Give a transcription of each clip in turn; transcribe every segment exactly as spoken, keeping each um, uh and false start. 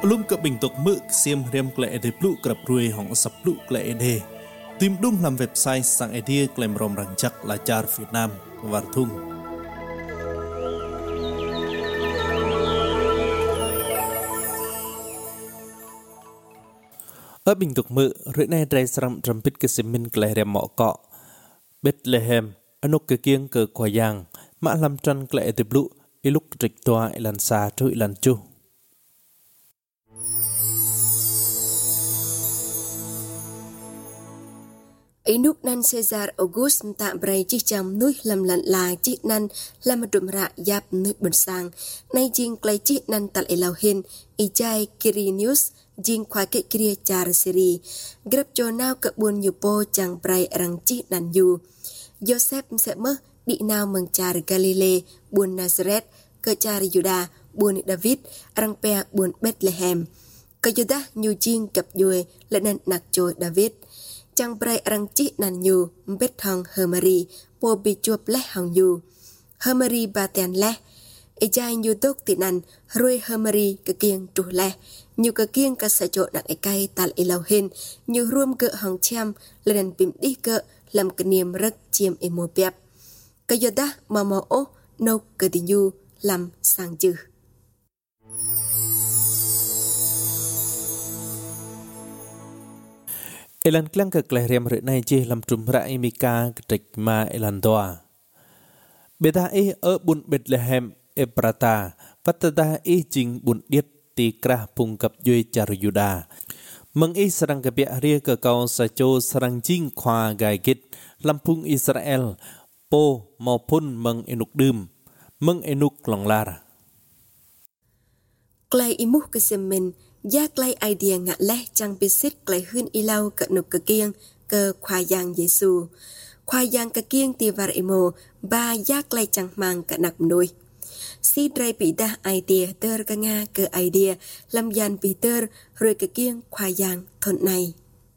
Lum ke bình tục mực xiêm riêng lệ để blu gặp ruồi hỏng sập blu lệ đề tìm đúng làm website sang idea claim rom răng chắc là char Việt Nam và thung ở bình tục mực rưỡi này trai sram trumpet ke simin clay rem mọ cọ Bethlehem anok ke kiêng ke khoa giang mã làm trăn lệ để blu iluk trịch toa ilan sa trôi ilan chu Inuk nan Caesar August tạm bày chiếc chăm núi làm lặn là chiếc nan làm đùm rạ giáp núi bẩn sang nay jing clay chiếc nan tal elau hin ijai Quirinius jing khoa kệ kia char seri grab cho nào cỡ buồn nhiều po chẳng bày răng chiếc nan yu Joseph sẽ mất đi nào mừng char Galilee buồn Nazareth cỡ char Juda buồn David răng pe buồn Bethlehem cỡ Juda nhiều jing cặp duệ lẫn nan nặc trôi David chẳng bày răng chiếc nan yu bết thằng Hermary po bị chuột lẽ hằng yu Hermary ba tiền lẽ ijai yu tốt tị nan rồi Hermary cái kiêng trụ lẽ nhiều cái kiêng cái sẽ chỗ nặng cây tal ilau hin nhiều ruộng cỡ hàng trăm lên bìm đi cỡ làm cái niềm rất chiêm emo bẹp cái giờ đó mà mò ô nô cái tình yu làm sang chữ Elan klang ke klehriam rưỡi này chỉ làm trùm ra imika trịch ma elan doa. Beta e ở bun Bethlehem Eprata, vatada e jing bun diet ti krah pung kap yui Charuyuda. Meng e serang ke biak ria ke kau sajo serang jing khoa gai git lampung Israel po maupun meng enuk dum, meng enuk longlar. Klai imuh kesemen giác lay idea ngạ lẽ chẳng biết xích lại hơn y lau cận nục cơ kiêng cơ khoa giang Giêsu khoa giang cơ kiêng tì var emo ba giác lay chẳng mang cận nặc nuôi si dray bị đa idea tơ cơ nga cơ idea làm dàn Peter rồi cơ kiêng khoa giang thôn này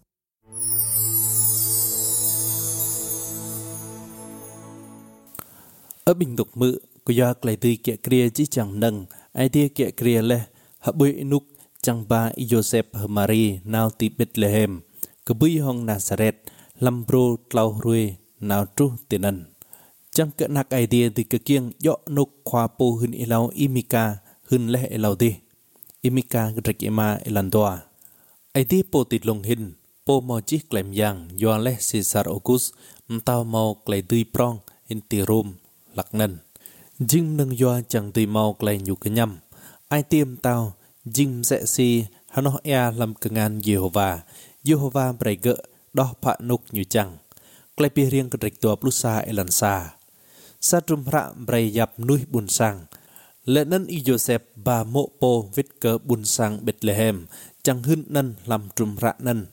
ở bình tục mự của giác lay tươi kẹt kia chỉ chẳng nâng idea kẹt kia lẽ hợp bơi nục chẳng ba Joseph Hermary nào ti Bethlehem cơ bui hong Nazareth lâm bro tlau ruồi nào tru tinan chẳng cỡ nạc idea từ cơ kiêng dọ nục khoa po hun ilau imika hun leh ilau đi imika rạch ema ilandoa idea po tịt lồng hin po mò chiếc lem yang do leh Caesar August tao mau clay tươi prong in ti Rome lạc nần jing nâng do chẳng tùy mau clay nhục cái nhầm ai tiêm tao Jim sẽ si hano ea làm kengan Jehovah Jehovah berege doh pak nuk nyu chang klai pi rieng kedrek tua plusa elansa satrum ra bray yap nuih bun sang lenen i Joseph ba mo po vit ke bun sang Bethlehem chang hun nan lam trum ra nan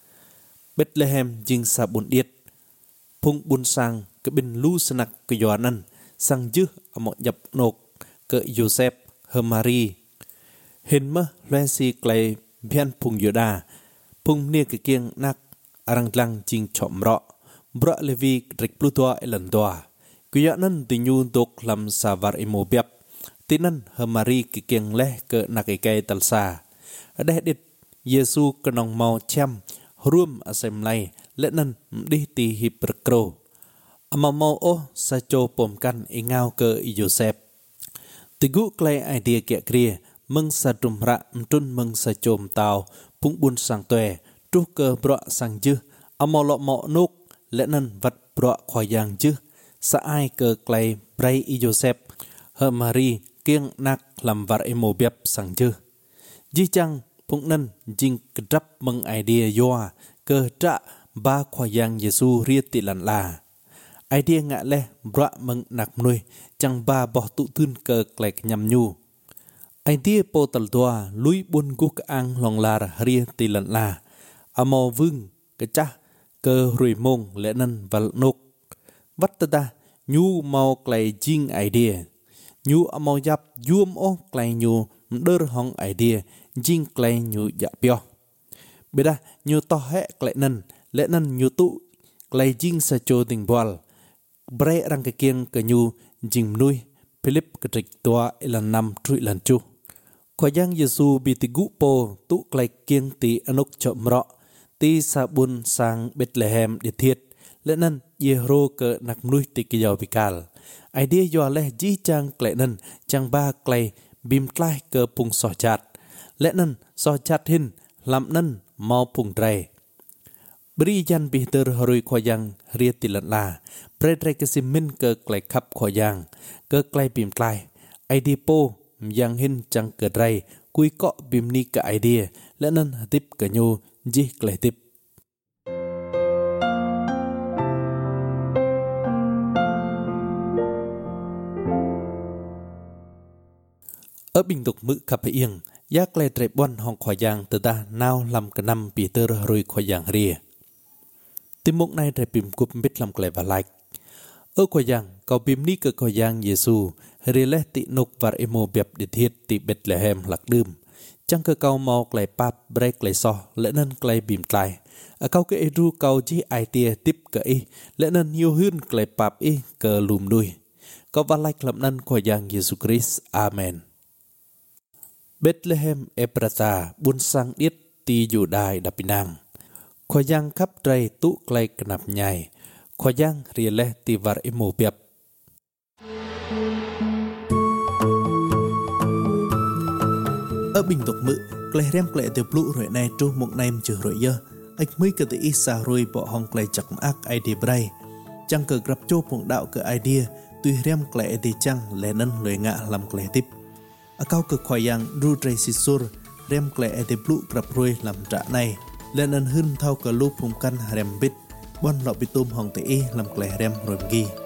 Bethlehem jing sa bun diet phung bun sang ke bin lu sanak ke yoanan sang jư amo yap nok ke Joseph Hermary hình mơ loe si clay bian phung yoda phung nia cái kiêng nak arang lang ching chom ro bra levi rek pluto elandoa kuya nan tinyu dok lam savar emo biap tinan Hermary cái kiêng leh ke nak cái cây talsa adeh dit Yesu kenong mau cham rum asem lai lenan di ti hiperkro ama mau o sa cho pom kan ingao ke Joseph tigu clay idea kya kria mừng sa trùm rạ trun mừng sa chôm tàu phung bun sang tuệ trúc cơ bọ sang dư amo lọ mọ nốt lẽ năn vật bọ khoai giang dư sa ai cơ clay bray i Joseph Hermary kiêng nak làm var emo biap sang dư di chăng phung năn jing kedap mừng idea yoa cơ trạ ba khoai giang Giêsu riết tị lặn là idea ngạ lẽ bọ mừng nạc nuôi chăng ba bỏ tụ thun cơ clay nhằm nhu idea po tal doa lui bun guk ang long lar ria ti lan la amo vương cái cha cơ rùi mông lẽ năn val nok vắt ta nhu mau clay jing idea nhu amo yap yum o clay nhu đơ hong idea jing clay nhu dạ pio beda nhu to he clay năn lẽ năn nhu tu clay jing sa cho tình bal bre rang cái kiêng cái nhu jing nuôi Philip cái trịch toa ilan năm trụi lần chu ขอยังเยซูบิติกุโปตุไกลเกียงตีอนุกจอมเราะตีซาบุนสังเบตเลเฮมเดเทียดและนั่นเยโรเกิดนักมนุษย์ติกิยาวพิกาลไอเดียยอและจีจังไกลนั่นจังบ้าไกลบิมใกล้เกิดพุงสอจัดและนั่นสอจัดหินลำนั่นมอพุงไรบริยันปิเตอร์ฮรุยขอยังเรียติลันลาเปรตไรกสิมินเกิดไกลขับขอยังเกิดไกลบิมไกลไอเดียโปยังเห็นจังเกิดไรกุยเกาะบิมนี้กับไอเดียและนั่นติบกับยูจีไกลติบở bình tục mự cặp yên giác lệ trệ bón hong khỏi giang từ ta nao làm cả năm bị tơ rồi khỏi giang rìa tim mục này trệ bìm cúp biết làm lệ và like ở khỏi giang cầu bìm ní cơ khỏi giang Giêsu rìa lệ tị nục và emo bẹp để thiết tị bệt lệ hem lạc đơm chẳng cơ cầu màu lệ pap break lệ so lệ nên lệ bìm lại ở cầu cái ru cầu chỉ ai tia tiếp cái lệ nên nhiều hơn lệ pap y cơ lùm đuôi có và like làm nên khỏi giang Giêsu Christ Amen Bethlehem Ephrata buôn sang điết tiอยู่ได้ดับปินางขอยังขับใจตุไกลกนับใหญ่ขอยังเรียเลติวารอิโมเปียบở bình tục mự klei rem klei tiêu blu rồi này tru một nay chưa rồi giờ anh mới cái tự isa rồi bỏ hong klei chặt ác idea bray chẳng cờ gặp châu phụng đạo cái idea tuy rem klei thì chẳng lẽ nên lời ngạ làm klei tiếp ở cao cực khỏi yang ru tray sisur rem klei ete blu gặp rồi làm trả này lên ân hưng thao cờ lu phùng căn rem bít bon lọ bị tôm hong tê làm klei rem rồi gi